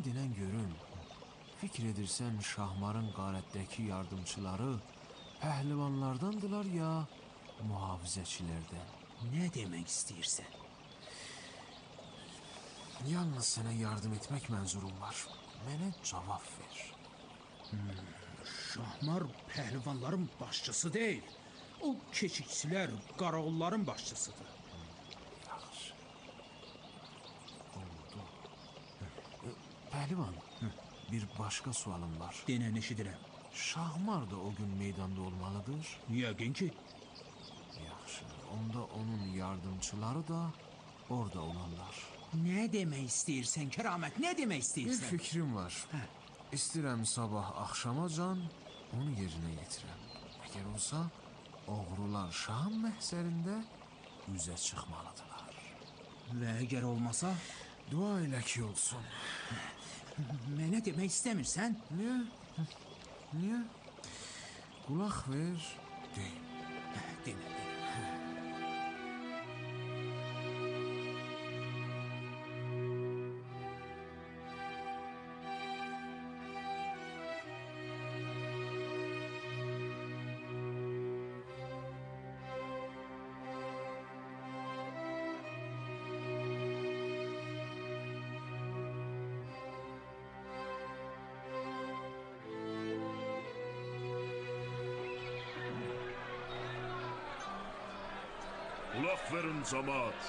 denən görüm, fikir edirsən Şahmarın qarətdəki yardımçıları pəhlivanlardandılar ya mühafizəçilərdən? Nə demək istəyirsən? Yalnız sənə yardım etmək mənzurum var. Mənə cavab ver. Şahmar pəhlivanların başçısı deyil. O keşikçilər, qaravulların başçısıdır. Yaxşı. Oldu. Pəhlivan, bir başqa sualım var. Denən eşidirəm. Şahmar da o gün meydanda olmalıdır. Yəqin ki. Yaxşı. Onda onun yardımçıları da orada olanlar. Nə demək istəyirsən Kəramət? Nə demək Bir istəyirsən? fikrim var. İstəyirəm sabah axşamacan onu yerinə yetirəm. Əgər olsa, oğrular şahın məhzərində üzə çıxmalıdırlar. Və əgər olmasa, Dua elə ki olsun. mənə demək istəmirsən? Niyə? Niyə? Qulaq ver, deyim. Demə. Kulaq verin cemaat.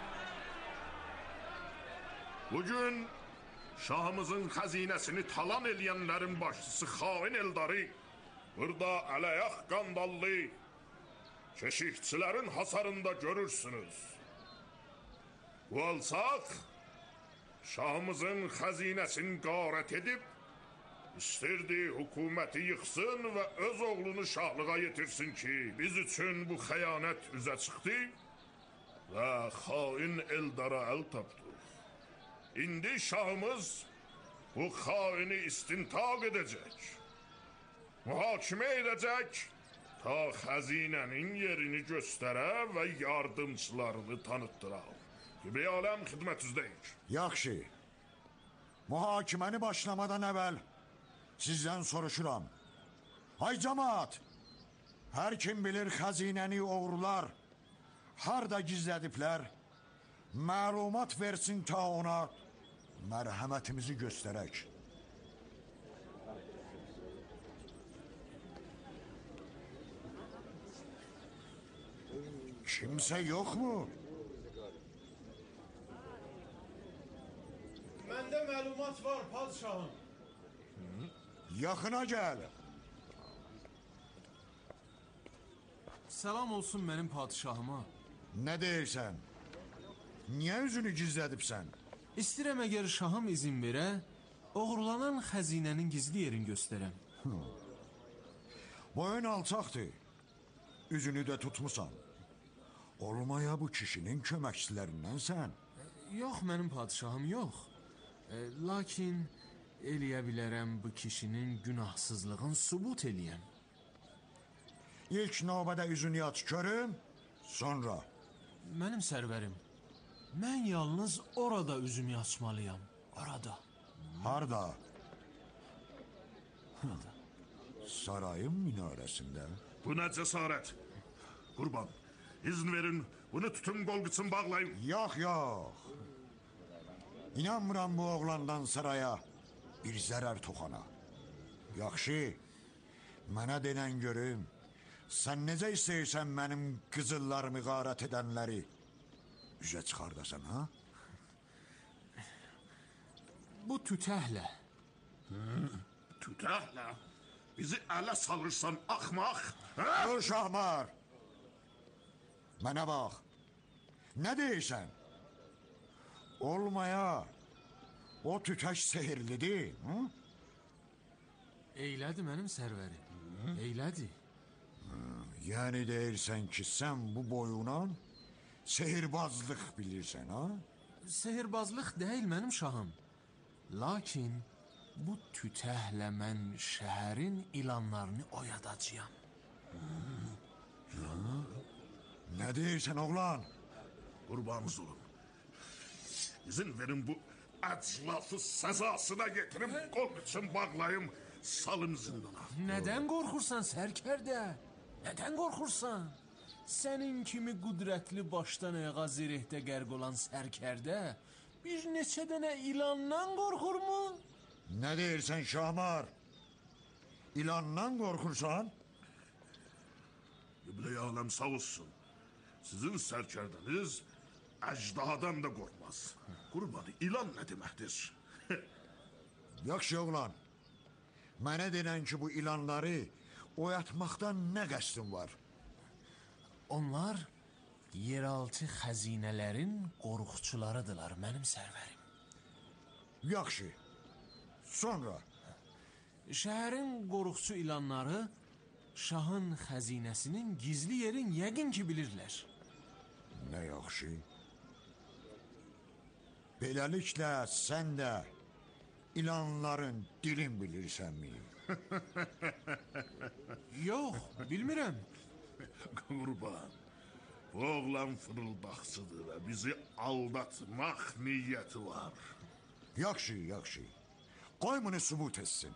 Bugün şahımızın xəzinəsini talan eləyənlərin başçısı xain Eldarı burada ələyaq qandallı keşikçilərin hasarında görürsünüz. Bu alsaq şahımızın xəzinəsini qarət edib İstirdi hökuməti yıxsın və öz oğlunu şahlığa yetirsin ki, biz üçün bu xəyanət üzə çıxdı və xain Eldara əl tapdıq. İndi şahımız bu xaini istintaq edəcək, mühakimə edəcək, ta xəzinənin yerini göstərə və yardımçılarını tanıtdıra. Gibi aləm xidmətinizdəyik. Yaxşı, mühakiməni başlamadan əvvəl sizdən soruşuram. Ay cemaat, hər kim bilir xəzinəni oğrular harda gizlədiblər, məlumat versin ta ona mərhəmətimizi göstərək. Kimsə yoxmu? Məndə məlumat var, padişahım. Yaxına gəl. Salam olsun mənim padişahıma. Nə deyirsən? Niyə üzünü gizlədibsən? İstəyirəm əgər şahım izin verə, oğurlanan xəzinənin gizli yerini göstərəm. Boyun alçaqdır. Üzünü də tutmusan. Olmaya bu kişinin köməkçilərindənsən. Yox mənim padişahım, yox. Lakin eləyə bilərəm bu kişinin günahsızlığını sübut eləyəm. İlk növbədə üzünü aç görüm, sonra. Mənim sərvərim, mən yalnız orada üzümü açmalıyam. Orada. Harda? Orada. Sarayın minarəsində. Bu nə cəsarət? Qurban, izin verin, bunu tutun qolqıçın bağlayın. Yox, yox. İnanmıram bu oğlandan saraya bir zərər toxana. Yaxşı, mənə denən görüm, sən necə istəyirsən mənim qızıllarımı qarət edənləri üzə çıxardasan, ha? Bu tütəhlə. Tütəhlə, bizi ələ salırsan axmaq. Dur Şahmar, mənə bax, nə deyirsən? Olmaya, o tütək sehirlidir, hı? Eylədi mənim sərvərim, eylədi. Yəni deyirsən ki, sən bu boyuna sehirbazlıq bilirsən, ha? Sehirbazlıq deyil mənim şahım. Lakin bu tütəhlə mən şəhərin ilanlarını oyadacağam. Nə deyirsən oğlan? Qurbanınız olun. İzin verin bu əclafı səzasına getirib qol qıçın bağlayım, salım zindana. Nədən qorxursan sərkərdə? Nədən qorxursan? Sənin kimi qüdrətli başdan ayağa zirehdə qərq olan sərkərdə bir neçə dənə ilandan qorxurmu? Nə deyirsən Şahmar? İlandan qorxursan? Qiblə-i aləm sağ olsun. Sizin sərkərdəniz əcdahadan da qorxmaz. Qurbanı, ilan nə deməkdir? Yaxşı oğlan. Mənə denən ki bu ilanları oyatmaqdan nə qəsdin var? Onlar yeraltı xəzinələrin qoruqçularıdırlar mənim sərvərim. Yaxşı. Sonra? Şəhərin qoruqçu ilanları şahın xəzinəsinin gizli yerin yəqin ki bilirlər. Nə yaxşı. Beləliklə sən də ilanların dilin bilirsənmi? Yox, bilmirəm. Qurban, bu oğlan fırıldaqçıdır və bizi aldatmaq niyyəti var. Yaxşı, yaxşı. Qoy bunu sübut etsin.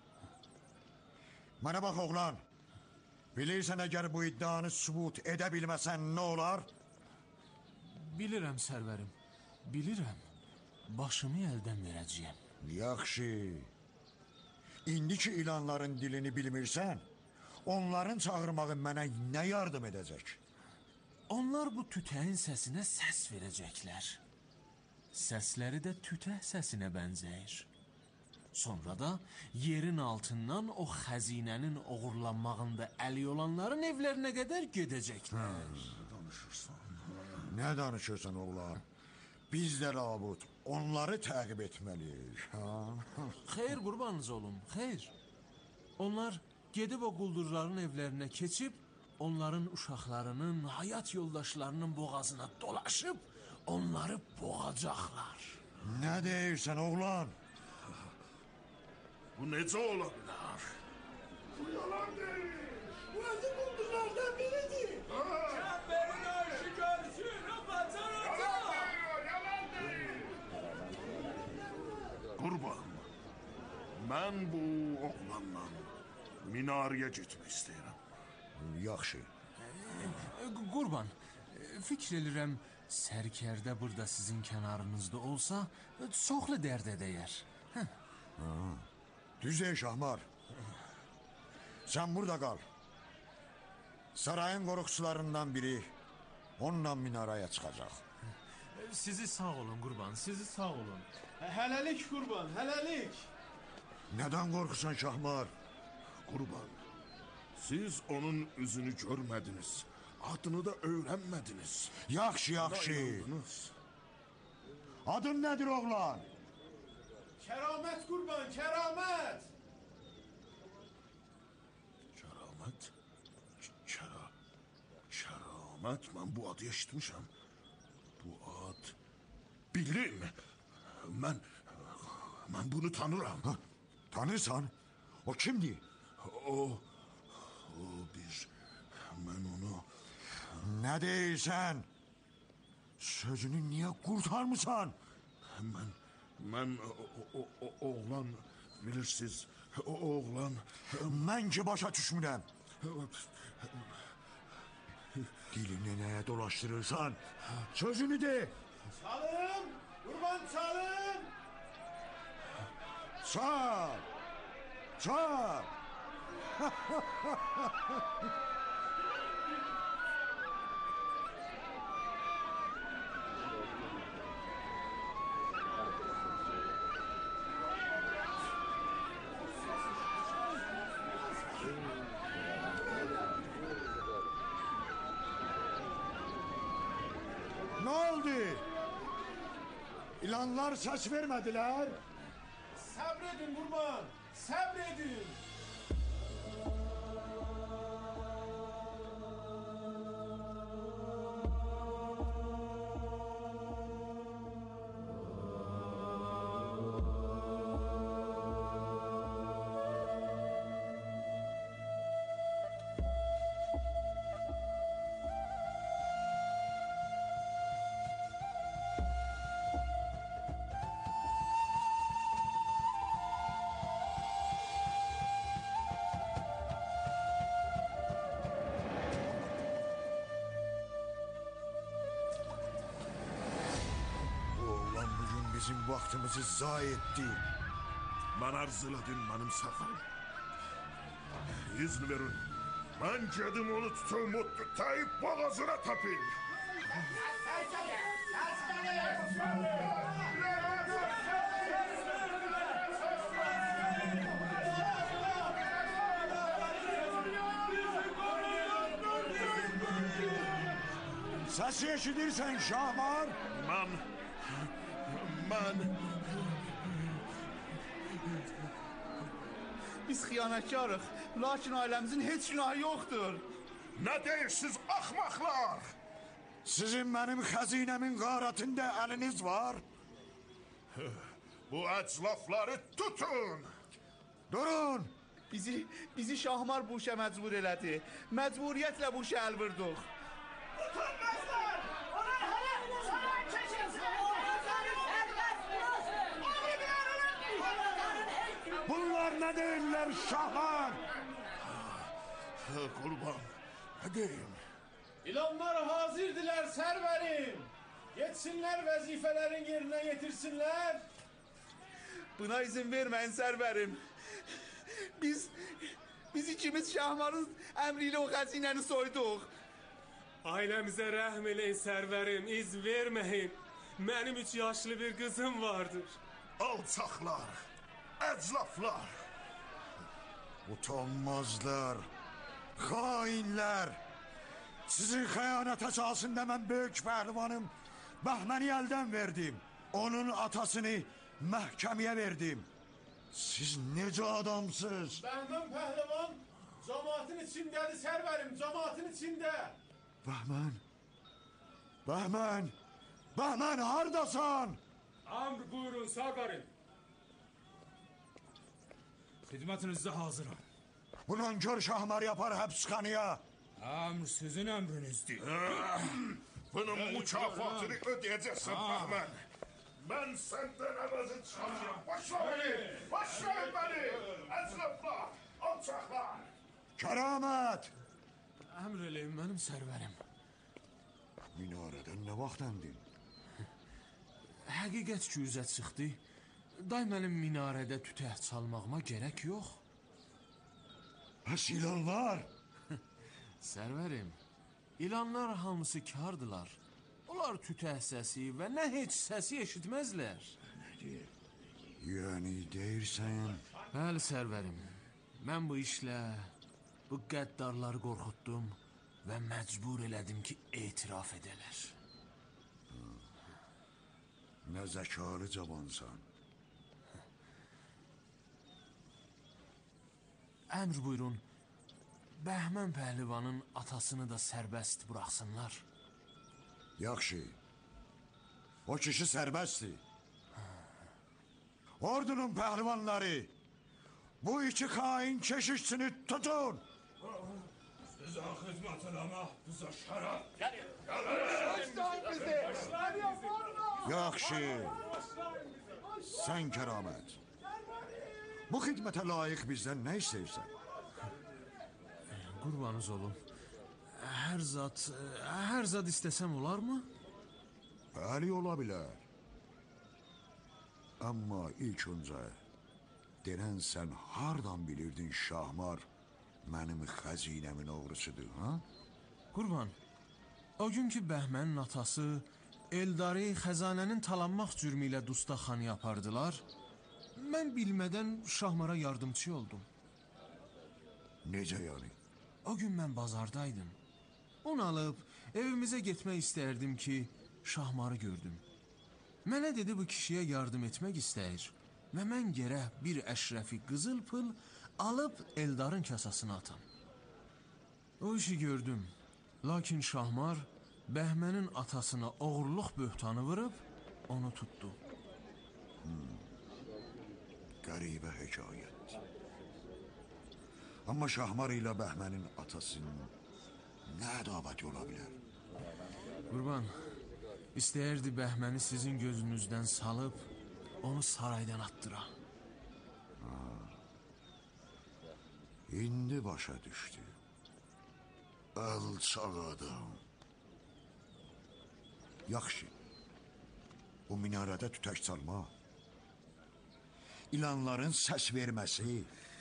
Mənə bax oğlan. Bilirsən əgər bu iddianı sübut edə bilməsən nə olar? Bilirəm sərvərim, bilirəm. Başımı əldən verəcəyəm. Yaxşı. İndiki ilanların dilini bilmirsən, onların çağırmağı mənə nə yardım edəcək? Onlar bu tütəyin səsinə səs verəcəklər. Səsləri də tütə səsinə bənzəyir. Sonra da yerin altından o xəzinənin oğurlanmağında əli olanların evlərinə qədər gedəcəklər. Nə danışırsan oğlan? Biz də labud onları təqib etməliyik. Xeyr qurbanınız olum, xeyr. Onlar gedib o quldurların evlərinə keçib, onların uşaqlarının, həyat yoldaşlarının boğazına dolaşıb, onları boğacaqlar. Nə deyirsən oğlan? Bu necə ola bilər? Bu yalan değil. Bu özü bulduzlardan biridir. Çemberin aşikarsını bataracağım. Yalan değil. Qurban, mən bu oğlanla minarəyə getmək istəyirəm. Yaxşı. Qurban, fikr edirəm, sərkərdə burada sizin kənarınızda olsa, çoxlu dərd edəyər. Düzdür Şahmar. Sen burada kal. Sarayın korukçularından biri onunla minaraya çıkacak. Sizi sağ olun qurban, sizi sağ olun. Hələlik qurban, hələlik. Neden korkusan Şahmar? Qurban, siz onun üzünü görmədiniz, adını da öyrənmədiniz. Yaxşı, yaxşı. İnandınız. Adın nedir oğlan? Kəramət qurban, kəramət. Kəramət? Kəramət, mən bu adı eşitmişəm. Bu ad... Bilim. Mən bunu tanıram. Ha, tanırsan? O kimdi? O bir... Mən onu... Ne deyirsən? Sözünü niye kurtarmısan? Mən o oğlan... Bilirsiniz, o oğlan... Mən ki başa düşmürəm. Dilini neye dolaştırırsan? Sözünü de. Çalın, qurban çalın. Çal. Çal. Ne oldu? İlanlar ses vermediler. Sabredin qurban, sabredin. bizim vaxtımızı zayi etdi. Mən arzuladım mənim sərfərim. İzin verin. Mən gedim onu tutum, o tutayıb boğazına tapayım. Səsi eşidirsən Şahmar? Mən... Biz xiyanətkarıq, lakin ailəmizin heç günahı yoxdur. Nə deyirsiniz axmaqlar? Sizin mənim xəzinəmin qarətində əliniz var. Bu əclafları tutun. Durun. Bizi Şahmar bu işə məcbur elədi. Məcburiyyətlə bu işə əl vurduq. Utanmazlar! Onlar hala sana çeşitsin! Bunlar nə deyirlər Şahmar? Qurban, nə deyim? İlanlar hazırdılar sərvərim. Geçsinlər vəzifələrin yerinə yetirsinlər. Buna izin verməyin sərvərim. Biz ikimiz Şahmarın əmri ilə o xəzinəni soyduq. Ailəmizə rəhm eləyin sərvərim, izin verməyin. Mənim 3 yaşlı bir qızım vardır. Alçaqlar, əclaflar. Utanmazlar, xainlər. Sizin xəyanət əsasında mən böyük pəhlivanım Bəhməni əldən verdim. Onun atasını məhkəməyə verdim. Siz necə adamsınız? Bəhmən pəhlivan cəmaatın içindədir sərvərim, cəmaatın içində. Bəhmən hardasan? Amr buyurun sərvərim. Xidmətinizdə hazıram. Bu nankör Şahmar yapar həbsxanaya. Amr sizin əmrinizdir. Bunun mükafatını ödəyəcəksən Bəhmən. Mən səndən əvəzi çıxacağım. Başlayın məni. Əclaflar, alçaqlar. Kəramət. Əmr eləyin mənim sərvərim. Minarədən nə vaxt əndin? Həqiqət ki üzə çıxdı. Day mənim minarədə tütək çalmağıma gərək yox. Bəs ilanlar? Sərvərim, ilanlar hamısı kardılar. Onlar tütək səsi və nə heç səsi eşitməzlər. Yəni deyirsən... Bəli sərvərim, mən bu işlə bu qəddarları qorxutdum və məcbur elədim ki etiraf edələr. Nə zəkalı cavansan. Əmr buyurun, Bəhmən pəhlivanın atasını da sərbəst buraxsınlar. Yaxşı. O kişi sərbəstdir. Ordunun pəhlivanları, bu iki xain keşişçini tutun. Sizə xidmət eləmək, bizə şərəf. Yaxşı. Sən kəramət. Bu xidmətə layiq bizdən nə istəyirsən? Qurbanız olum. Hər zat istəsəm olarmı? Bəli, ola bilər. Amma ilk öncə denən sən hardan bilirdin Şahmar mənim xəzinəmin oğrusudur, ha? Qurban, o gün ki Bəhmənin atası Eldarı xəzanənin talanmaq cürmü ilə dustaqxanaya apardılar, mən bilmədən Şahmara yardımçı oldum. Necə yəni? O gün mən bazardaydım. Onu alıb evimizə getmək istərdim ki, Şahmarı gördüm. Mənə dedi bu kişiyə yardım etmək istəyir və mən gərək bir əşrəfi qızıl pul alıb Eldarın kasasına atam. O işi gördüm. Lakin Şahmar Bəhmənin atasına oğurluq böhtanı vurub onu tutdu. Qəribə hekayət. Amma Şahmar ilə Bəhmənin atasının nə ədavəti ola bilər? Qurban, istəyərdi Bəhməni sizin gözünüzdən salıb, onu saraydan attıra. İndi başa düşdü. Alçaq adam. Yaxşı. O bu minarədə tütək çalma, ilanların səs verməsi,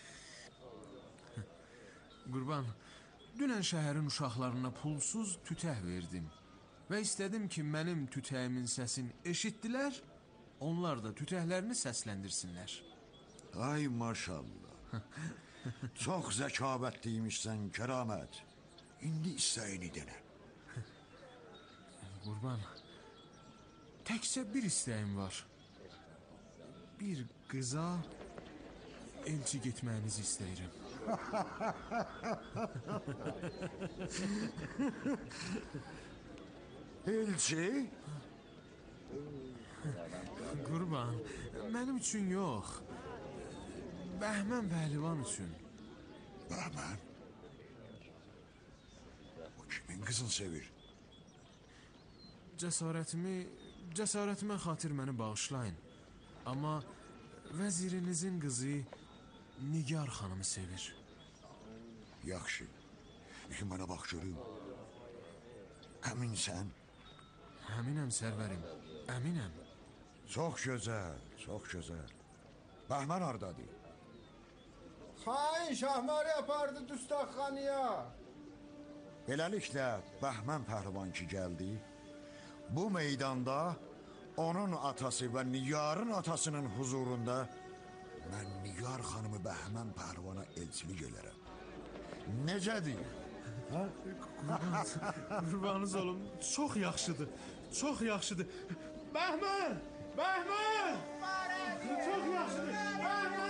Qurban, dünən şəhərin uşaqlarına pulsuz tütək verdim və istədim ki, mənim tütəyimin səsini eşitdilər, onlar da tütəklərini səsləndirsinlər. ay maşallah. Çox zəkabətliymişsən Kəramət. İndi istəyini denə. Qurban, təkcə bir istəyim var. Bir qıza elçi getməyinizi istəyirəm. Elçi? Qurban, mənim üçün yox, Bəhmən pəhlivan üçün. Bəhmən? O kimin qızını sevir? Cəsarətimə xatir məni bağışlayın. Amma vəzirinizin qızı Nigar xanımı sevir. Yaxşı. İki mənə bax görüm. Əminsən? Əminəm sərvərim, əminəm. Çox gözəl, çox gözəl. Bəhmən hardadır? Xain Şahmar yapardı Dustaqxanıya. Beləliklə, Bəhmən pəhlivan ki gəldi, bu meydanda onun atası və Nigarın atasının huzurunda mən Nigar xanımı Bəhmən pəhlivana elçilik elərəm. Necədir? Qurbanınız olum, çox yaxşıdır, çox yaxşıdır. Bəhmən! Bəhmən! Çox yaxşıdır, Bəhmən!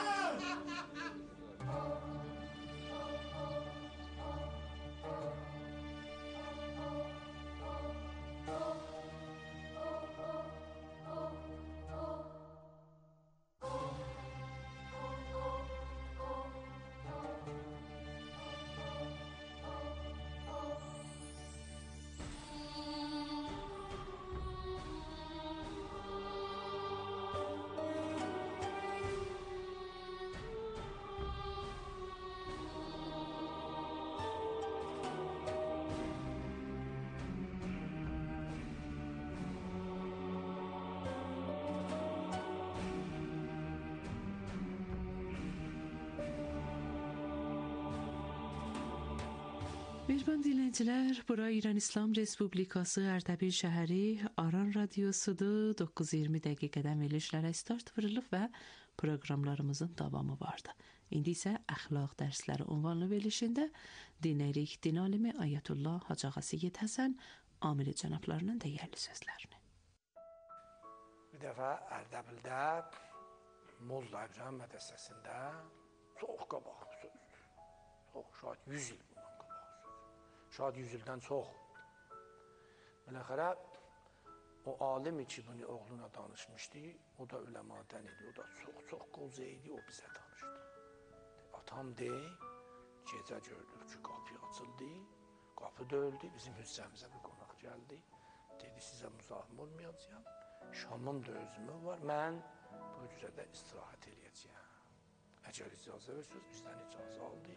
Mehriban dinləyicilər, bura İran İslam Respublikası Ərdəbil şəhəri Aran Radiosudur. 9:20 dəqiqədən verilişlərə start verilib və proqramlarımızın davamı vardı. İndi isə əxlaq dərsləri ünvanlı verilişində dinləyirik din alimi Ayətullah Hacı Ağa Seyid Həsən Amili cənablarının dəyərli sözlərini. Bir dəfə Ərdəbildə Molla İbrahim mədrəsəsində çox qabaq sözdür. Çox şahid 100 il bundan qabaq sözdür. Şahid 100 ildən çox. Biləxərə o alimi ki bunu oğluna danışmışdı, o da üləmadən idi, o da çox qoca idi, o bizə danışdı. Atam gecə gördük ki qapı açıldı, qapı döyüldü, bizim hüccəmizə bir qonaq gəldi. Dedi, sizə müzahim olmayacağım, Şamın da özümü var, mən bu hücrədə istirahət edəcəyəm. Əgər icazə versiniz, bizdən icazə aldı.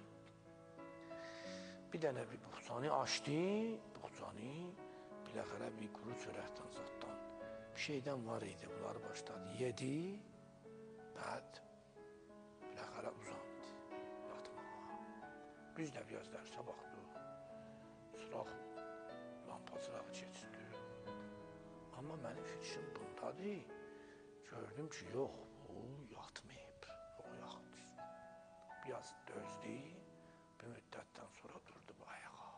Bir dənə bir buxçanı açdı, buxçanı biləxərə bir quru çörəkdən zatdan bir şeydən var idi, bunları başladı, yedi, bəd biləxərə uzandı, yatmağa. Biz də biraz dərsə baxdıq, sıraq, lampa sırağı keçdi. Amma mənim fikrim bundadır, gördüm ki, yox, o yatmayıb, o yatdı. Biraz dözdü, bir müddətdən sonra durdu bu ayağa.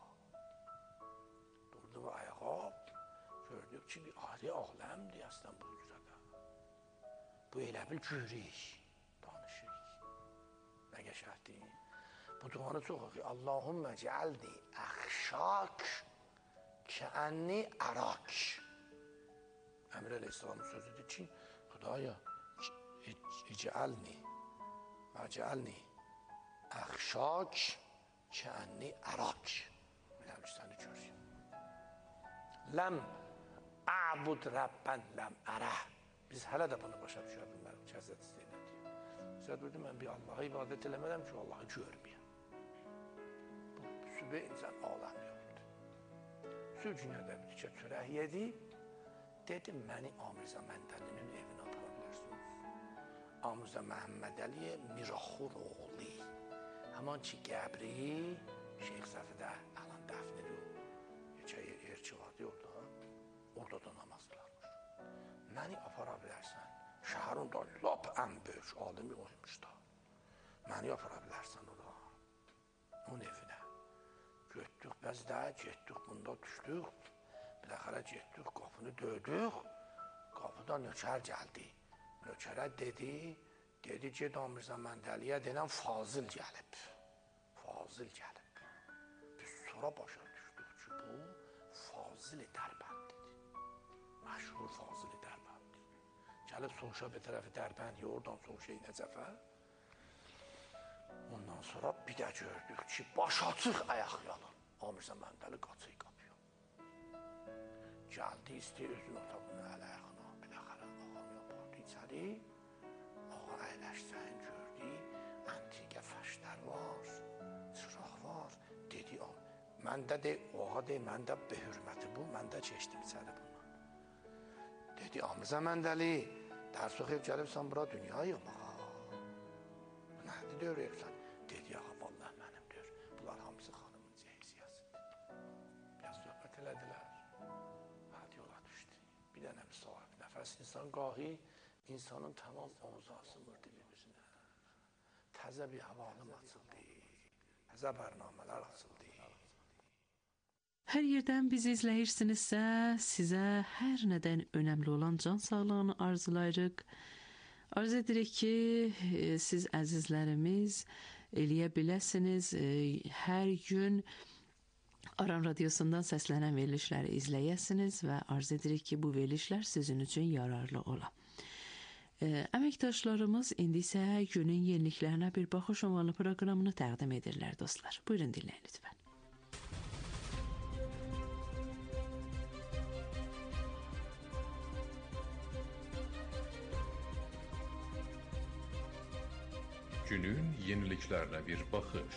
Durdu bu ayağa, gördük ki, bir ayrı aləmdir əslən bu hücrədə. Bu elə bil görük, danışırıq. Nə qəşəkdir? Bu duanı çox oxuyur. Allahümmə cəalni əxşak kəənni ərak. Əmir Əleyhisselamın sözüdür ki, Xudaya, icəalni əxşak kəənni ərak. Mən səni görürüm. Ləm əbud Rəbbən ləm ərəh. Biz hələ də bunu başa düşə bilmərik ki, Həzrət Zeynəb deyir. Həzrət buyurdu, mən bir Allah'a ibadət eləmədəm ki, Allah'ı görməyəm. Bu sübə insan aləm yoxdur. Sübh günə də bir tikə çörək yedi, dedim, məni Amirzə Məndəlinin evinə apara bilərsiniz. Amirzə Məhəmmədəli Miraxur oğlu. Həman ki, qəbri Şeyx Səfidə əlan dəfn ediyor. Yerçi vardı orada. Orada da namaz qılarmış. Məni apara bilərsən. Şəhərin da lap ən böyük alimi olmuş da. Məni apara bilərsən ora. Onun evinə. Götdük biz də, getdik bunda düşdük. Bir dəxələ getdik, qapını döydük. Qapıda nökər gəldi. Nökərə dedi ged Amirzə Məndəliyə denən Fazıl gəlib. Fazıl gəlib. Biz sonra başa düşdük ki, bu Fazıl Dərbənddir. Məşhur Fazıl Dərbənddir. Gəlib Sonşa bir tərəfi Dərbənd, oradan Sonşa Nəcəfə. Ondan sonra bir də gördük ki, baş açıq ayaq yalan. Amirzə Məndəli qaçıyı qapıyor. Gəldi, istəyir özün otağını əl-ayağına, biləxərə ağamı yapardı içəri. Ağa əyləşsən gördü, antiqə fəşlər var, çıraq var. Dedi, məndə de, ağa de, məndə bir hürməti bu, məndə keçdim içəri bundan. Dedi, Amirzə Məndəli, dərs oxuyub gəlibsən bura dünya yoxmağa. Bu nədir görürsən? Dedi, ağa, vallahi mənimdir. Bunlar hamısı xanımın cəhiziyəsidir. Biraz söhbət elədilər. Hadi yola düşdü. Bir dənə bir sahib nəfəs insan qahi, insanın tamam omuzu asılırdı bir-birinə. Təzə bir havalım açıldı. Təzə bərnamələr açıldı. Hər yerdən bizi izləyirsinizsə, sizə hər nədən önəmli olan can sağlığını arzulayırıq. Arz edirik ki, siz əzizlərimiz eləyə biləsiniz. Hər gün Aran Radiosundan səslənən verilişləri izləyəsiniz və arz edirik ki, bu verilişlər sizin üçün yararlı ola. Əməkdaşlarımız indi isə günün yeniliklərinə bir baxış omalı proqramını təqdim edirlər dostlar. Buyurun dinləyin lütfən. Günün yeniliklerine bir bakış.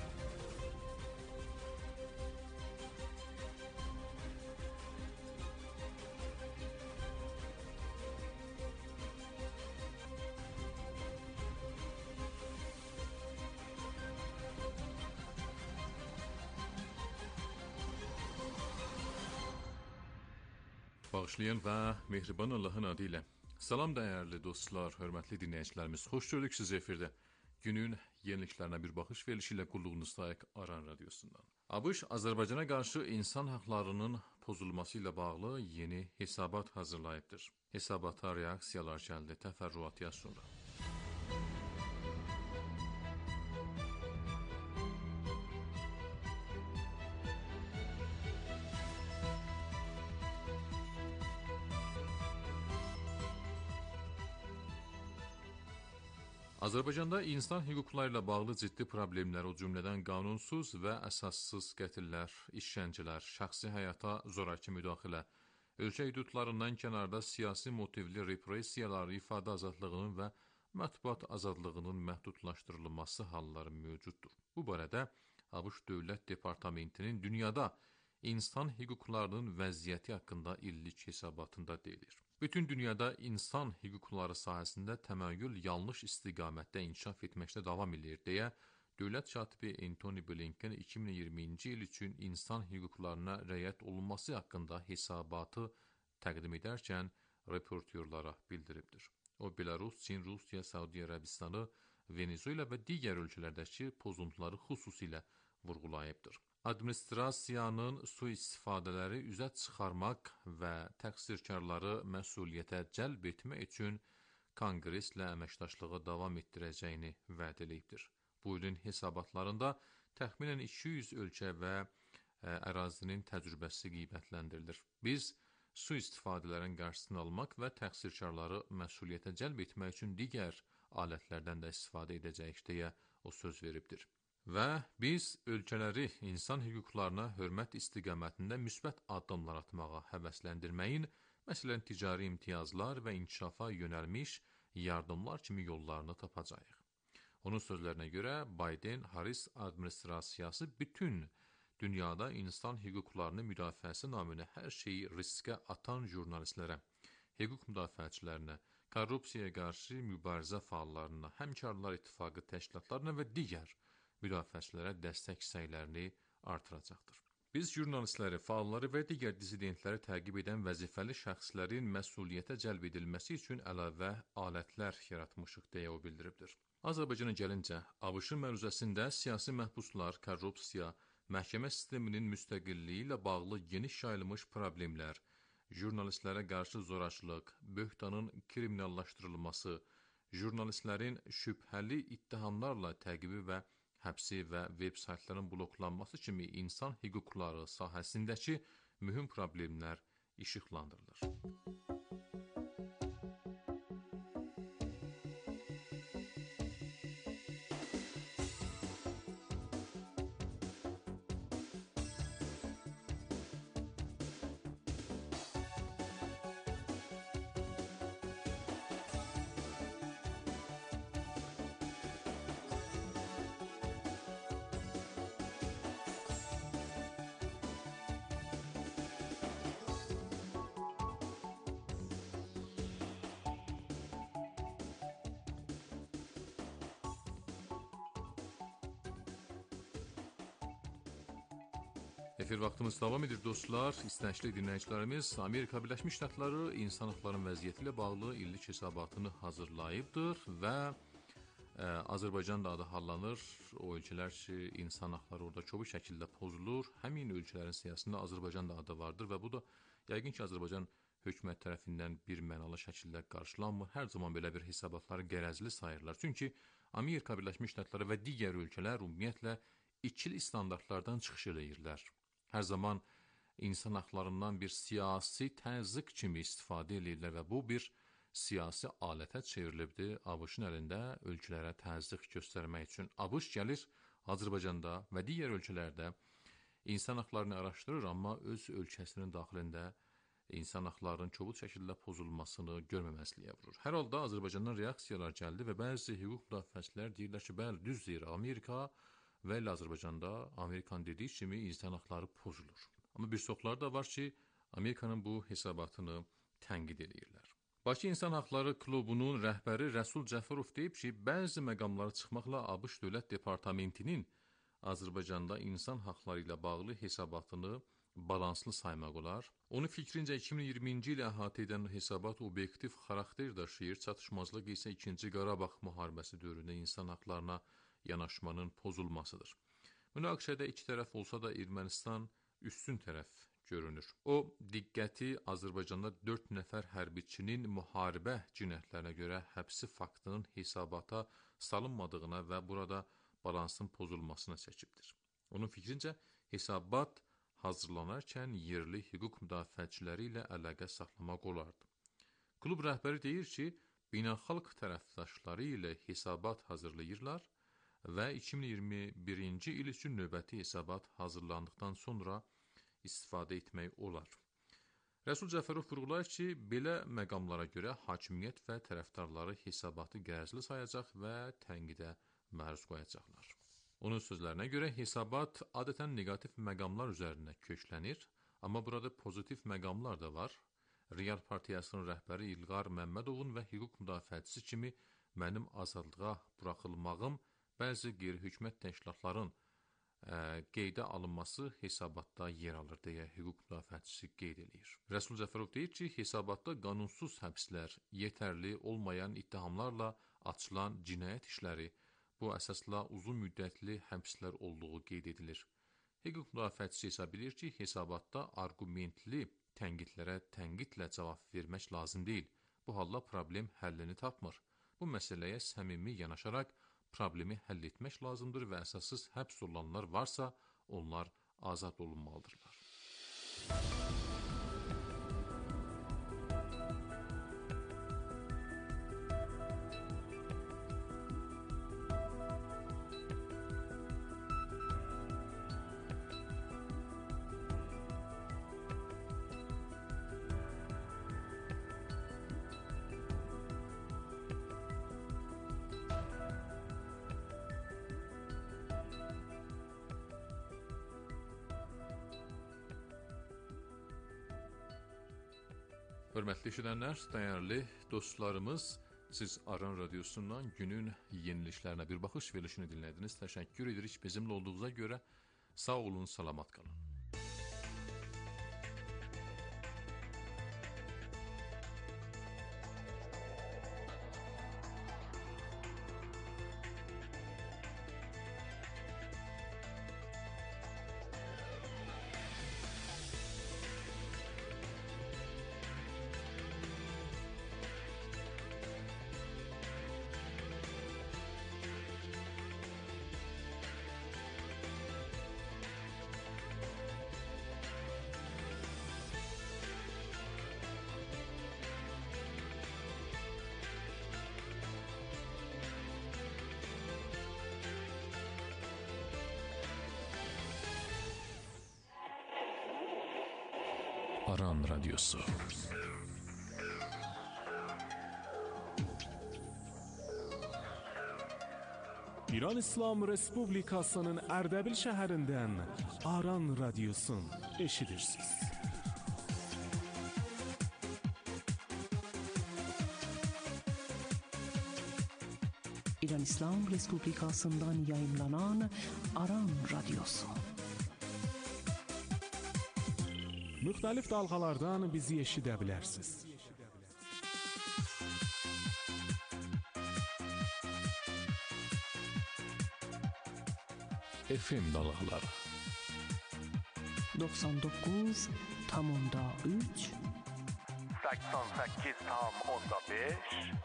Bağışlayan və mehriban Allahın adı ilə. Salam dəyərli dostlar, hörmətli dinləyicilərimiz. Xoş gördük sizi efirdə. Günün yeniliklərinə bir baxış verilişi ilə qulluğunuzdayıq Aran Radiosundan. ABŞ Azərbaycana qarşı insan haqlarının pozulması ilə bağlı yeni hesabat hazırlayıbdır. Hesabata reaksiyalar gəldi təfərrüatya sonra. Azərbaycanda insan hüquqları ilə bağlı ciddi problemlər, o cümlədən qanunsuz və əsassız qətillər, işgəncələr, şəxsi həyata zoraki müdaxilə, ölkə hüdudlarından kənarda siyasi motivli repressiyalar, ifadə azadlığının və mətbuat azadlığının məhdudlaşdırılması halları mövcuddur. Bu barədə ABŞ Dövlət Departamentinin dünyada insan hüquqlarının vəziyyəti haqqında illik hesabatında deyilir. Bütün dünyada insan hüquqları sahəsində təmayül yanlış istiqamətdə inkişaf etməkdə davam edir deyə Dövlət katibi Antony Blinken 2020-ci il üçün insan hüquqlarına riayət olunması haqqında hesabatı təqdim edərkən reportyorlara bildiribdir. O, Belarus, Çin, Rusiya, Saudi Ərəbistanı, Venezuela və digər ölkələrdəki pozuntuları xüsusilə vurğulayıbdır. Administrasiyanın sui-istifadələri üzə çıxarmaq və təqsirkarları məsuliyyətə cəlb etmək üçün konqreslə əməkdaşlığı davam etdirəcəyini vəd edibdir. Bu ilin hesabatlarında təxminən 200 ölkə və ərazinin təcrübəsi qiymətləndirilir. Biz sui-istifadələrin qarşısını almaq və təqsirkarları məsuliyyətə cəlb etmək üçün digər alətlərdən də istifadə edəcəyik deyə o söz veribdir. Və biz ölkələri insan hüquqlarına hörmət istiqamətində müsbət addımlar atmağa həvəsləndirməyin, məsələn, ticari imtiyazlar və inkişafa yönəlmiş yardımlar kimi yollarını tapacağıq. Onun sözlərinə görə Biden-Harris administrasiyası bütün dünyada insan hüquqlarının müdafiəsi naminə hər şeyi riskə atan jurnalistlərə, hüquq müdafiəçilərinə, korrupsiyaya qarşı mübarizə fəallarına, həmkarlar ittifaqı təşkilatlarına və digər müdafiəçilərə dəstək səylərini artıracaqdır. Biz jurnalistləri, fəalları və digər dissidentləri təqib edən vəzifəli şəxslərin məsuliyyətə cəlb edilməsi üçün əlavə alətlər yaratmışıq deyə o bildiribdir. Azərbaycana gəlincə, ABŞ-ın məruzəsində siyasi məhbuslar, korrupsiya, məhkəmə sisteminin müstəqilliyi ilə bağlı geniş yayılmış problemlər, jurnalistlərə qarşı zorakılıq, böhtanın kriminallaşdırılması, jurnalistlərin şübhəli ittihamlarla təqibi və həbsi və veb-saytların bloklanması kimi insan hüquqları sahəsindəki mühüm problemlər işıqlandırılır. Efir vaxtımız davam edir dostlar. İstənçli dinləyicilərimiz Amerika Birləşmiş Ştatları insan hüquqlarının vəziyyəti ilə bağlı illik hesabatını hazırlayıbdır və Azərbaycan da adı hallanır. O ölkələr ki, insan hüquqları orada çoxu şəkildə pozulur. Həmin ölkələrin siyasətində Azərbaycan da adı vardır və bu da yəqin ki, Azərbaycan hökumət tərəfindən bir mənalı şəkildə qarşılanmır. Hər zaman belə bir hesabatları qərəzli sayırlar. Çünki Amerika Birləşmiş Ştatları və digər ölkələr ümumiyyətlə ikili standartlardan çıxış edirlər. Hər zaman insan hüquqlarından bir siyasi təzyiq kimi istifadə edirlər və bu bir siyasi alətə çevrilibdir. ABŞ-ın əlində ölkələrə təzyiq göstərmək üçün. ABŞ gəlir Azərbaycanda və digər ölkələrdə insan hüquqlarını araşdırır, amma öz ölkəsinin daxilində insan hüquqlarının kobud şəkildə pozulmasını görməməzliyə vurur. Hər halda Azərbaycandan reaksiyalar gəldi və bəzi hüquq müdafiəçilər deyirlər ki, bəli, düz deyir, Amerika və Azərbaycanda Amerikanın dediyi kimi insan hüquqları pozulur. Amma bir çoxları da var ki, Amerikanın bu hesabatını tənqid edirlər. Bakı İnsan Hüquqları Klubunun rəhbəri Rəsul Cəfərov deyib ki, bəzi məqamlara çıxmaqla ABŞ Dövlət Departamentinin Azərbaycanda insan hüquqları ilə bağlı hesabatını balanslı saymaq olar. Onun fikrincə 2020-ci ilə əhatə edən hesabat obyektiv xarakter daşıyır, çatışmazlıq isə 2-ci Qarabağ müharibəsi dövründə insan hüquqlarına yanaşmanın pozulmasıdır. Münaqişədə iki tərəf olsa da Ermənistan üstün tərəf görünür. O, diqqəti Azərbaycanda 4 nəfər hərbiçinin müharibə cinayətlərinə görə həbsi faktının hesabata salınmadığına və burada balansın pozulmasına çəkibdir. Onun fikrincə, hesabat hazırlanarkən yerli hüquq müdafiəçiləri ilə əlaqə saxlamaq olardı. Klub rəhbəri deyir ki, beynəlxalq tərəfdaşları ilə hesabat hazırlayırlar və 2021-ci il üçün növbəti hesabat hazırlandıqdan sonra istifadə etmək olar. Rəsul Cəfərov vurğulayır ki, belə məqamlara görə hakimiyyət və tərəfdarları hesabatı qərəzli sayacaq və tənqidə məruz qoyacaqlar. Onun sözlərinə görə hesabat adətən negativ məqamlar üzərində köklənir, amma burada pozitiv məqamlar da var. Real Partiyasının rəhbəri İlqar Məmmədovun və hüquq müdafiəçisi kimi mənim azadlığa buraxılmağım bəzi qeyri-hökumət təşkilatların qeydə alınması hesabatda yer alır deyə hüquq müdafiəçisi qeyd edir. Rəsul Cəfərov deyir ki, hesabatda qanunsuz həbslər, yetərli olmayan ittihamlarla açılan cinayət işləri, bu əsasla uzun müddətli həbslər olduğu qeyd edilir. Hüquq müdafiəçisi hesab edir ki, hesabatda arqumentli tənqidlərə tənqidlə cavab vermək lazım deyil. Bu halla problem həllini tapmır. Bu məsələyə səmimi yanaşaraq problemi həll etmək lazımdır və əsassız həbs olunanlar varsa, onlar azad olunmalıdırlar. Hörmətli eşidənlər, dəyərli dostlarımız, siz Aran Radiosundan günün yeniliklərinə bir baxış verilişini dinlədiniz. Təşəkkür edirik bizimlə olduğunuza görə. Sağ olun, salamat qalın. Aran Radyosu. İran İslam Respublikasının Ərdəbil şəhərindən Aran Radyosun eşidirsiniz. İran İslam Respublikasından yayımlanan Aran Radyosu. Müxtəlif dalğalardan bizi eşidə bilərsiniz. FM dalğaları 99,3 88,5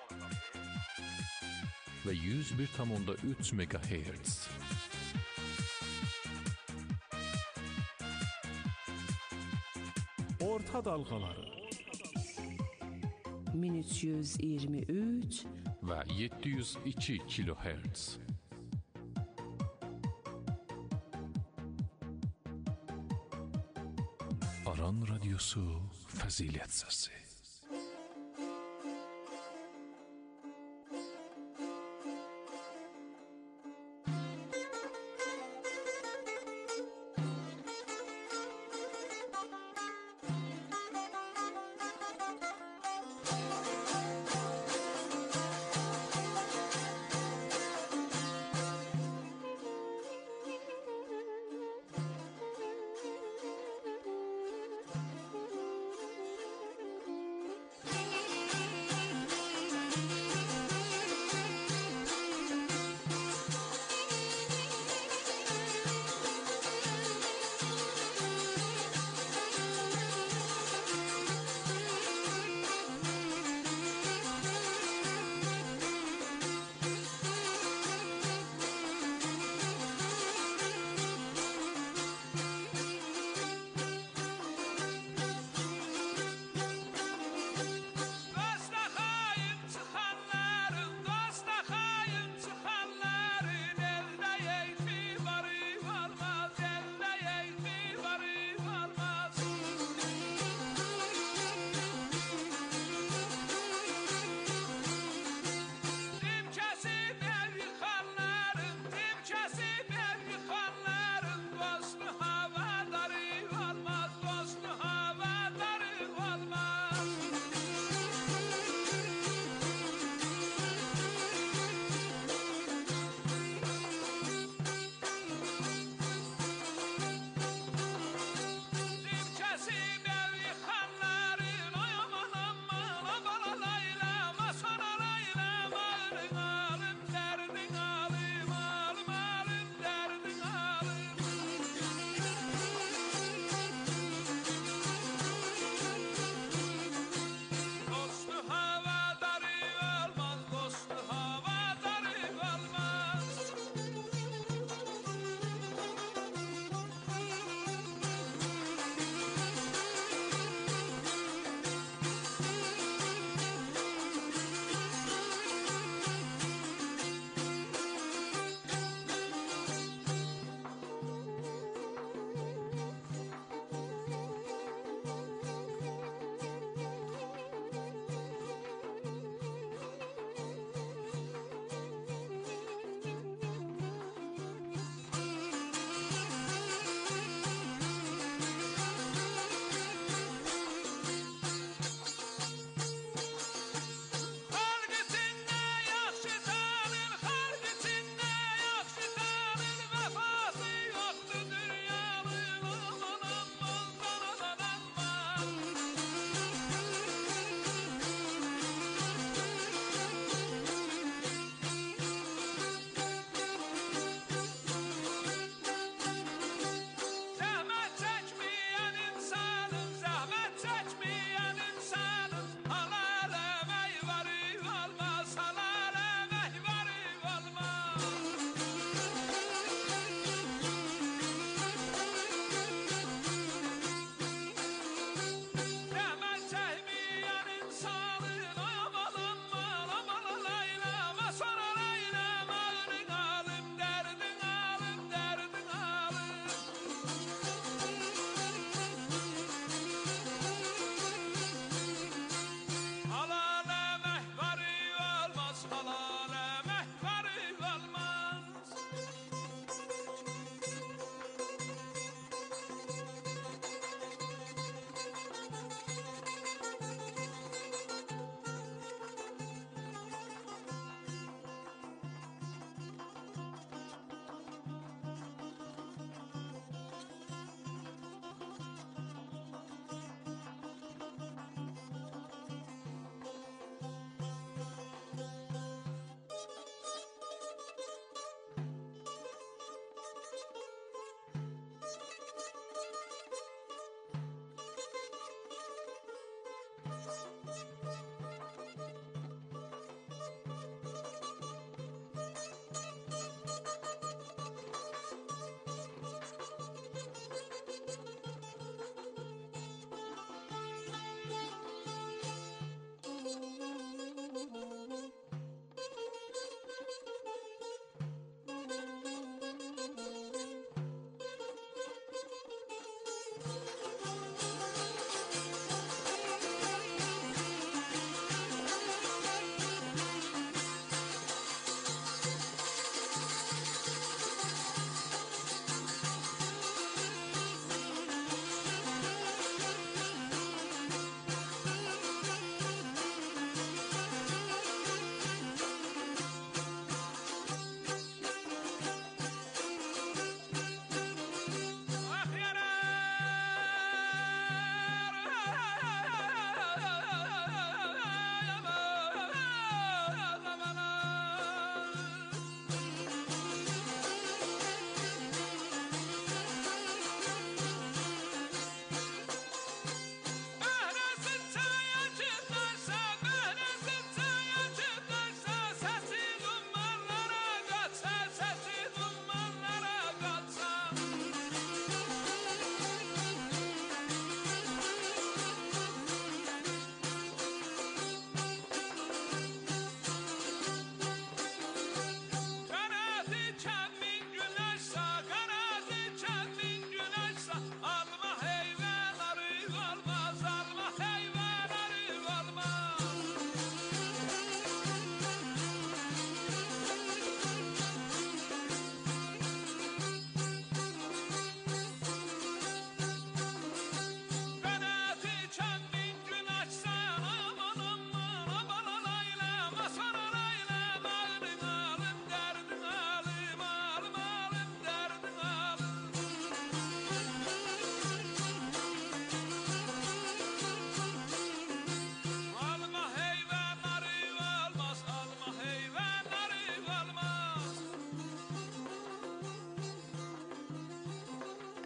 ve 101,3 MHz. Orta dalğaları 1323 ve 702 kHz. Aran Radyosu Fəzilət Səsi.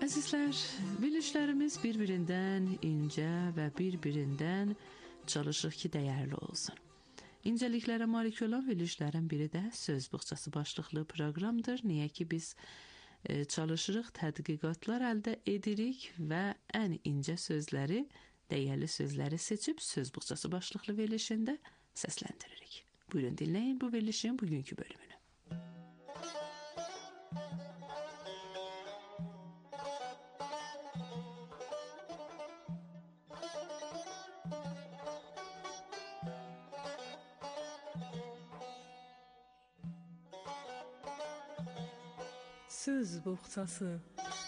Əzizlər, verilişlərimiz bir-birindən incə və bir-birindən çalışıq ki, dəyərli olsun. İncəliklərə malik olan verilişlərin biri də Söz Buxçası başlıqlı proqramdır. Niyə ki, biz çalışırıq, tədqiqatlar əldə edirik və ən incə sözləri, dəyərli sözləri seçib Söz Buxçası başlıqlı verilişində səsləndiririk. Buyurun dinləyin bu verilişin bugünkü bölümünü. Söz Buxçası.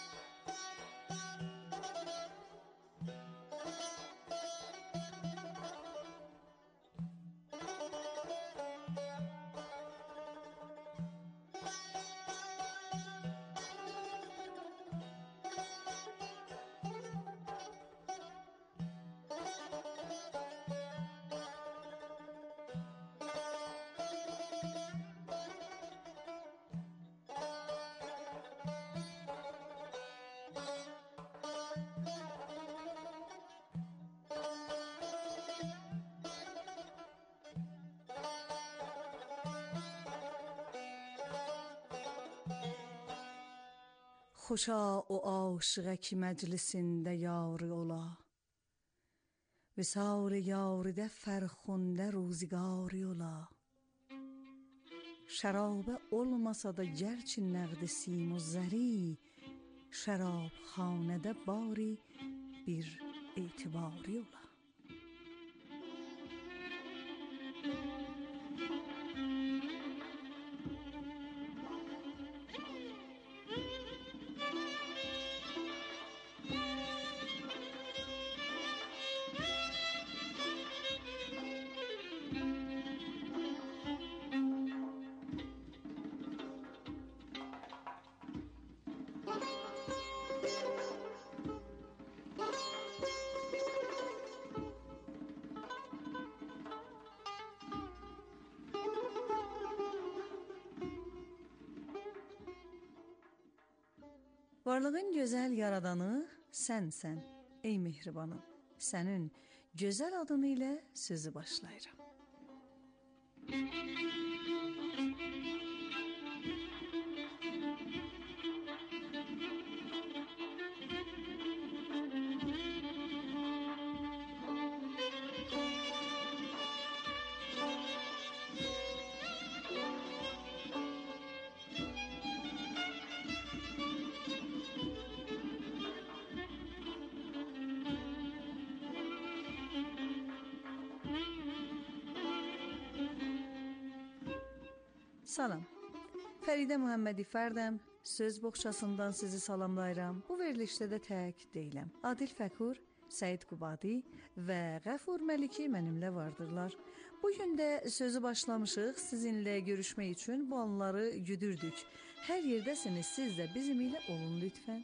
Xoşa o aşığa ki məclisində yarı ola, Vüsal yaridə fərxundə ruzigarı ola. Şərabə olmasa da gərçi nəğd sim و zəri, şərabxanədə bari bir etibari ola. Varlığın gözəl yaradanı sənsən, ey mehribanım. Sənin gözəl adını ilə sözü başlayıram. Salam, Fəridə Muhammedi Fərdəm, Söz Buxçasından sizi salamlayıram. Bu verilişdə də tək deyiləm. Adil Fəkur, Səid Qubadi və Qəfur Məliki mənimlə vardırlar. Bugün də sözü başlamışıq, sizinlə görüşmək üçün bu anları güdürdük. Hər yerdəsiniz, siz də bizim ilə olun lütfən.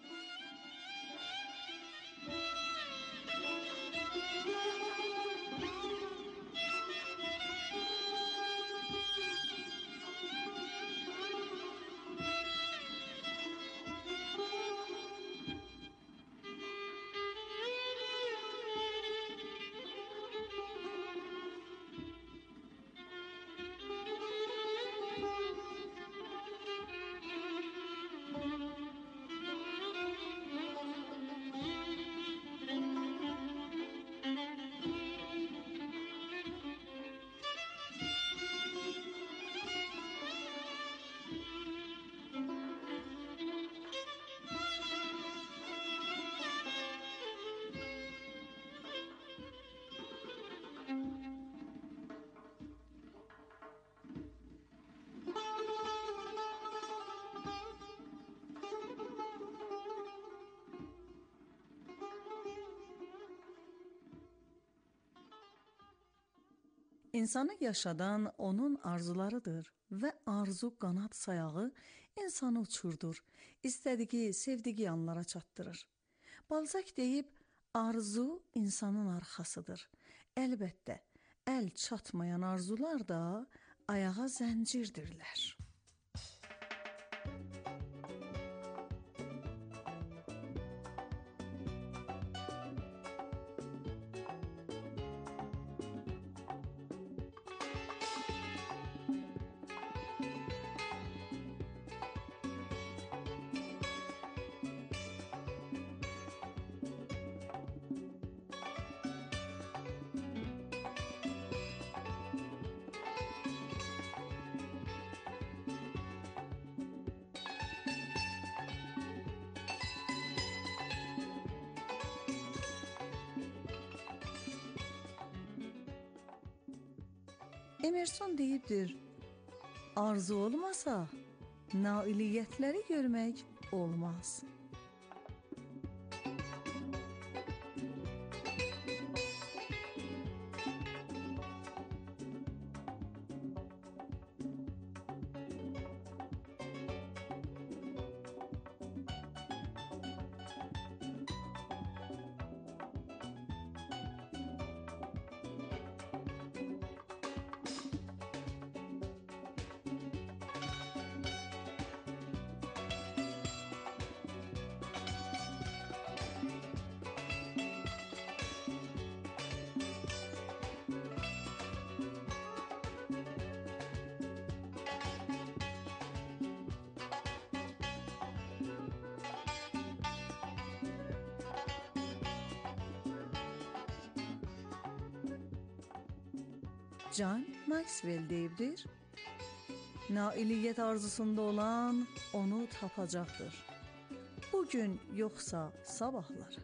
İnsanı yaşadan onun arzularıdır və arzu qanad sayağı insanı uçurdur, istədiyi, sevdiyi anlara çatdırır. Balzac deyib, arzu insanın arxasıdır. Əlbəttə, əl çatmayan arzular da ayağa zəncirdirlər. Emerson deyibdir, arzu olmasa nailiyyətləri görmək olmaz. John Maxwell deyibdir, nailiyyət arzusunda olan onu tapacaqdır. Bugün yoxsa sabahlar.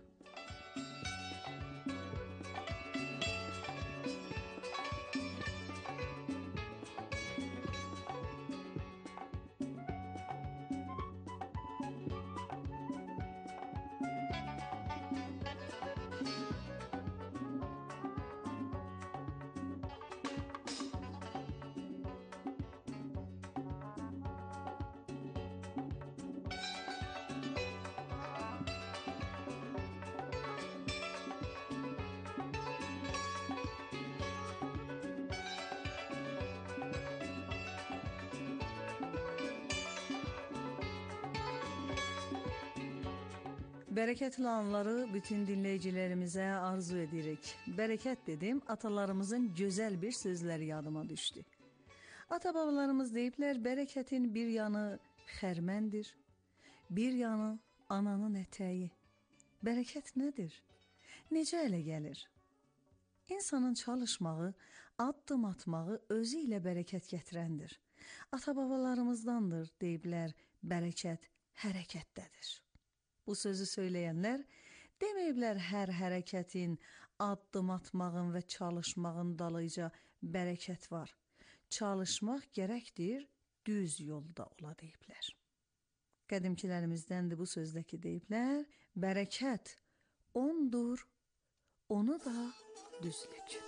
Bərəkətli anları bütün dinləyicilərimizə arzu edirik. Bərəkət dedim, atalarımızın gözəl bir sözləri yadıma düşdü. Ata-babalarımız deyiblər, bərəkətin bir yanı xərməndir, bir yanı ananın ətəyi. Bərəkət nədir? Necə ələ gəlir? İnsanın çalışmağı, addım atmağı özü ilə bərəkət gətirəndir. Ata-babalarımızdandır deyiblər, bərəkət hərəkətdədir. Bu sözü söyləyənlər deməyiblər hər hərəkətin, addım atmağın və çalışmağın dalıca bərəkət var. Çalışmaq gərəkdir, düz yolda ola deyiblər. Qədimkilərimizdəndir bu sözdəki deyiblər, bərəkət ondur, onu da düzlük.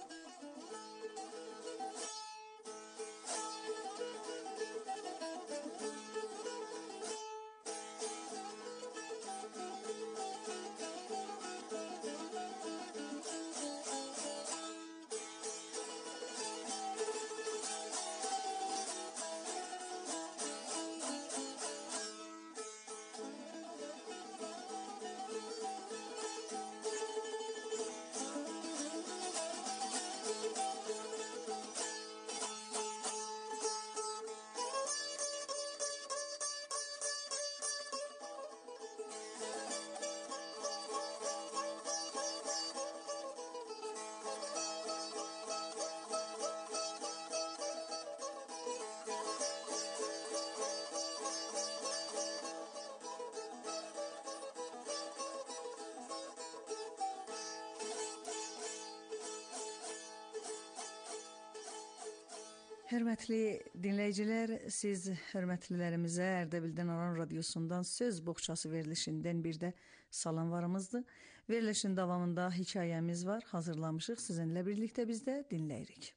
Hörmətli dinləyicilər, siz hörmətlilərimizə Ərdəbildən Aran Radiosundan söz boğçası verilişindən bir də salamlarımızdır. Verilişin davamında hekayəmiz var, hazırlamışıq. Sizinlə birlikdə biz də dinləyirik.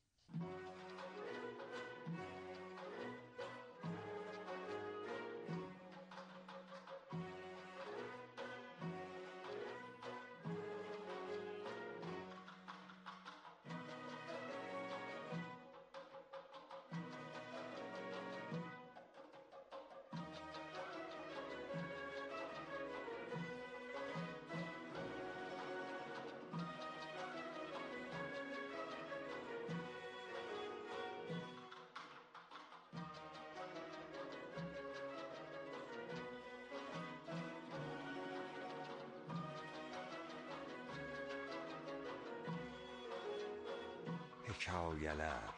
Hekayələr.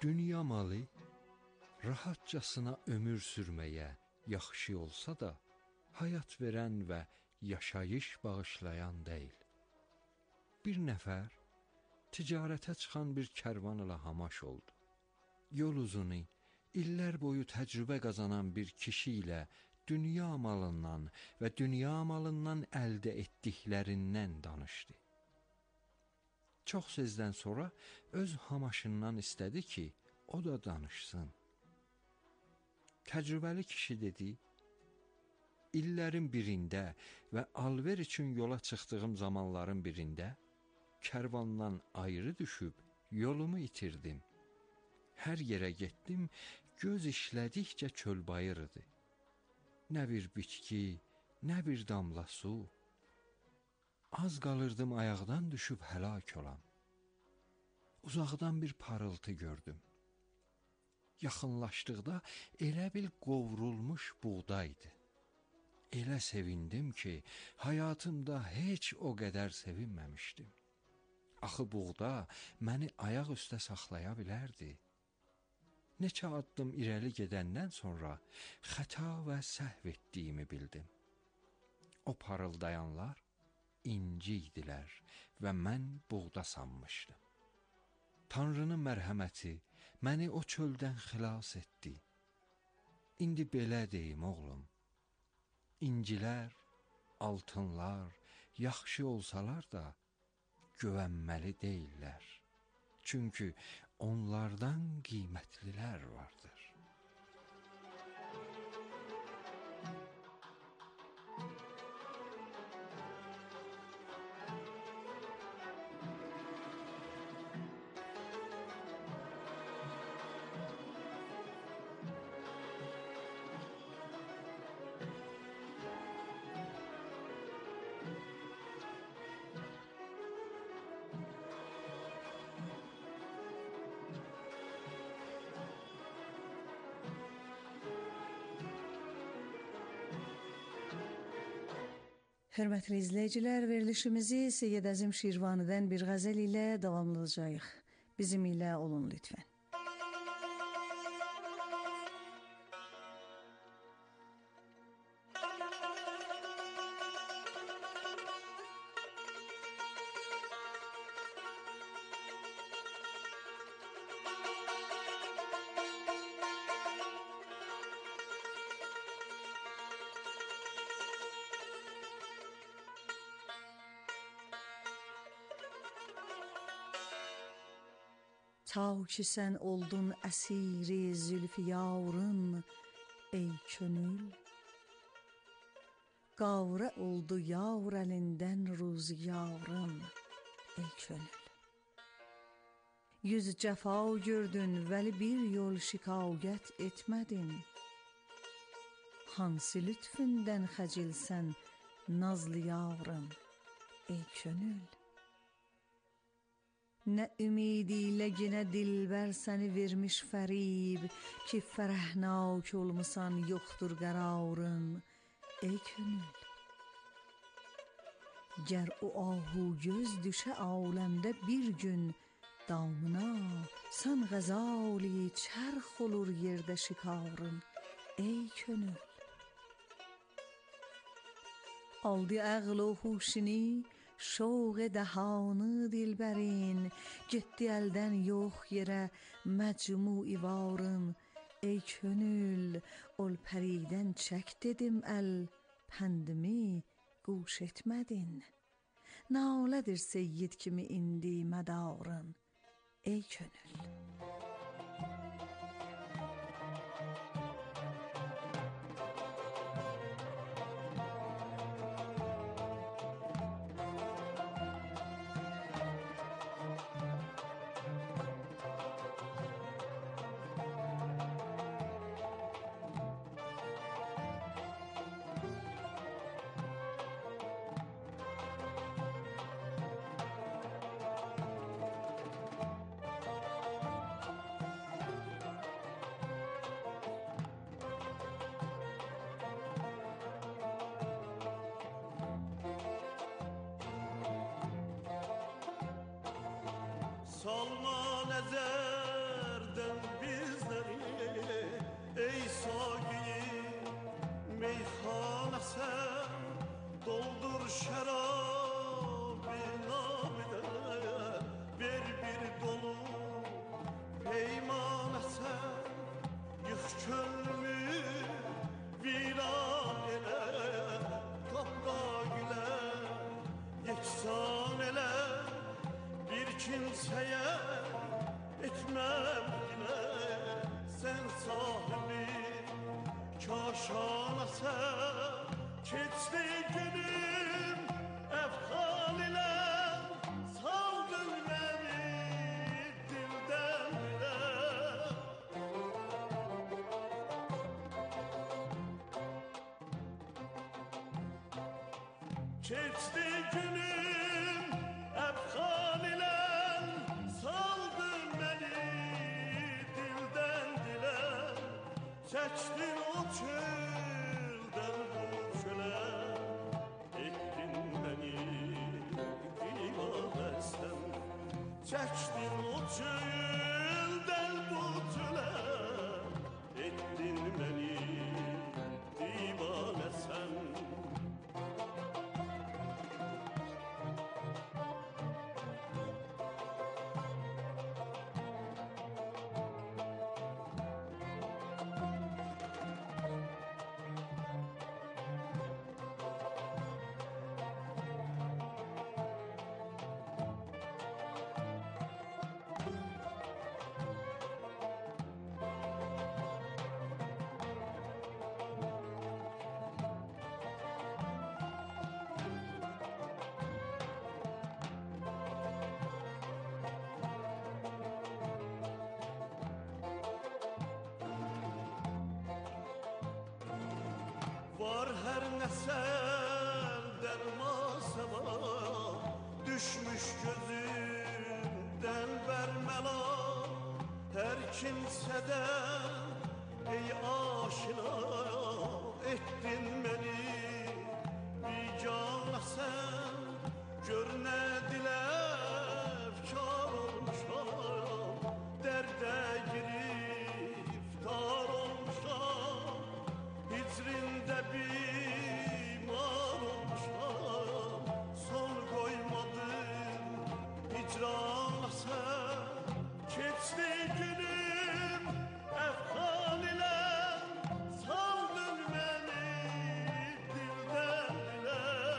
Dünya malı rahatcasına ömür sürməyə yaxşı olsa da, hayat verən və yaşayış bağışlayan deyil. Bir nəfər ticarətə çıxan bir kərvan ilə hamaş oldu. Yol uzunu, illər boyu təcrübə qazanan bir kişi ilə dünya malından və dünya malından əldə etdiklərindən danışdı. Çox sözdən sonra öz hamaşından istədi ki, o da danışsın. Təcrübəli kişi dedi, illərin birində və alver üçün yola çıxdığım zamanların birində kərvandan ayrı düşüb yolumu itirdim. Hər yerə getdim, göz işlədikcə çöl bayırdı. Nə bir bitki, nə bir damla su. Az qalırdım ayaqdan düşüb həlak olam. Uzaqdan bir parıltı gördüm. Yaxınlaşdıqda elə bil qovrulmuş buğdaydı. Elə sevindim ki, həyatımda heç o qədər sevinməmişdim. Axı buğda məni ayaq üstə saxlaya bilərdi. Neçə addım irəli gedəndən sonra xəta və səhv etdiyimi bildim. O parıldayanlar inci idilər və mən buğda sanmışdım. Tanrının mərhəməti məni o çöldən xilas etdi. İndi belə deyim, oğlum. İncilər, altınlar yaxşı olsalar da güvənməli deyillər. Çünki onlardan qiymətlilər vardır. Hörmətli izləyicilər, verilişimizi Seyyid Əzim Şirvanidən bir qəzəl ilə davamlayacağıq. Bizim ilə olun lütfən. Ta ki sən oldun əsiri zülfiyarın, ey könül. Qavrə oldu yar əlindən ruziyarın, ey könül. Yüz cəfa gördün, vəli bir yol şikayət etmədin. Hansı lütfündən xəcilsən, nazlı yarın, ey könül. Nə ümidiyle yine dilbər səni vermiş fərib, ki fərəhnak olmusan yoxdur qərarın, ey könül. Gər o ahu göz düşə aləmdə bir gün damına, sən qəzali çərx olur yerdə şikarın, ey könül. Aldı əql o huşini, şoq dəhanı dilbərin, getdi əldən yox yerə məcmui varın, ey könül. Ol pəridən çək dedim əl, pəndimi quş etmədin. Nalədir seyyid kimi indi mədarın, ey könül. Salma nəzərdən şarabı namıda ver bir dolu peyman eser yık könlümü viran ele toprak ile yeksan ele bir kimseye etmem yine sen sahibi kaşan eser keçti günüm efkan ile saldın beni dilden dile keçti günüm efkan ile saldın beni dilden dile çektin o çölden bu çöle ettin beni divanesten çektin o çölden bu çöle ettin beni divanesen var her nesel dermasa var düşmüş gözümden vermela her kimseden ey aşina ettin beni bir cana sen gör ne dile efkar olmuşam derde giriftar olmuşam hicrində bimar olmuşam son koymadım hicrana sen keçdi günüm efkan ile saldın beni dilden dile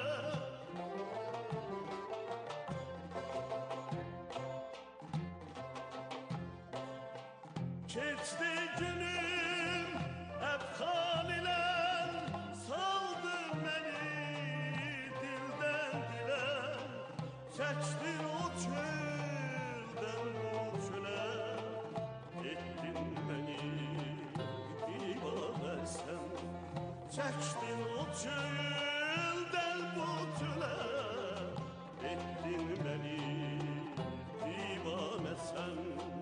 keçdi günüm efkan ile saldın beni dilden dile çektin o çölden bu çöle ettin beni divanesen çektin o çölden bu çöle ettin beni divanesen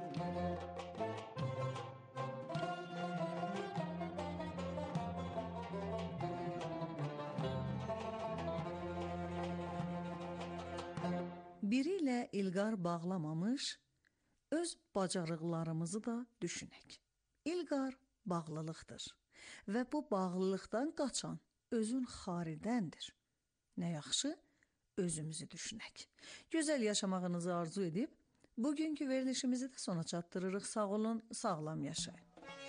Biri ilə İlqar bağlamamış, öz bacarıqlarımızı da düşünək. İlqar bağlılıqdır və bu bağlılıqdan qaçan özün xaridəndir. Nə yaxşı, özümüzü düşünək. Gözəl yaşamağınızı arzu edib, bugünkü verilişimizi də sona çatdırırıq. Sağ olun, sağlam yaşayın.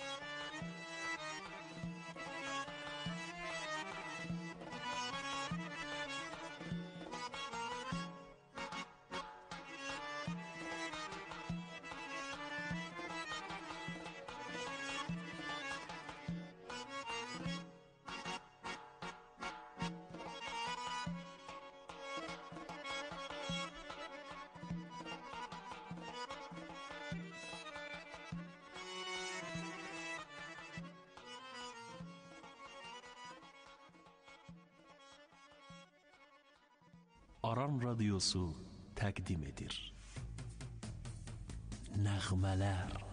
Aran Radyosu təqdim edir. Nəğmələr.